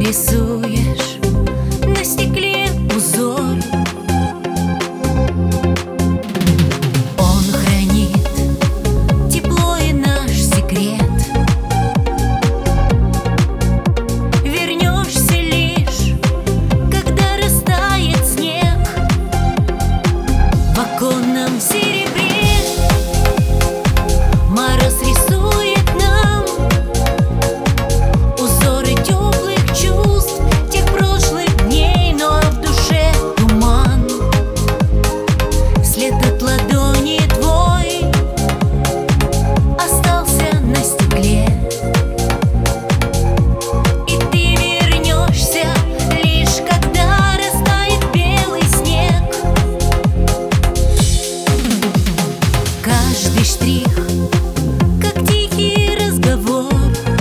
рисуешь на стекле узор. Он хранит тепло и наш секрет. Вернешься лишь, когда растает снег в оконном серебре. Мороз рисует нам узоры теплых чувств тех прошлых дней, но в душе туман. След от ладони твой остался на стекле, и ты вернешься лишь когда растает белый снег. Каждый штрих как тихий разговор,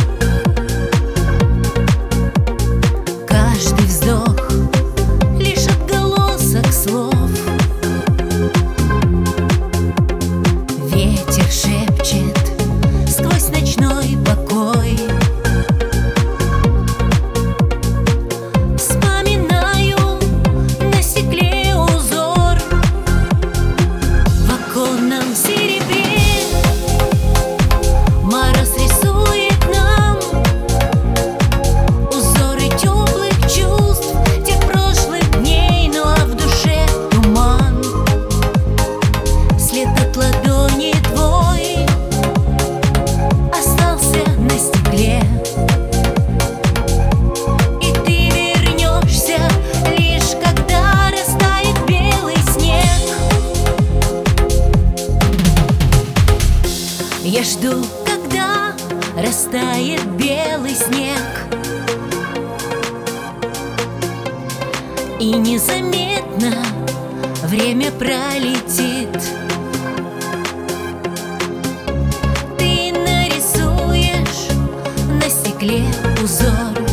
каждый вздох лишь отголосок слов. Ветер шепчет сквозь ночной покой. Вспоминаю на стекле узор в оконном серебре. Мороз рисует нам узоры теплых чувств тех прошлых дней, но в душе туман. След от ладони твой остался на стекле, и ты вернешься лишь когда растает белый снег. Я жду, когда растает белый снег, и незаметно время пролетит. Ты нарисуешь на стекле узор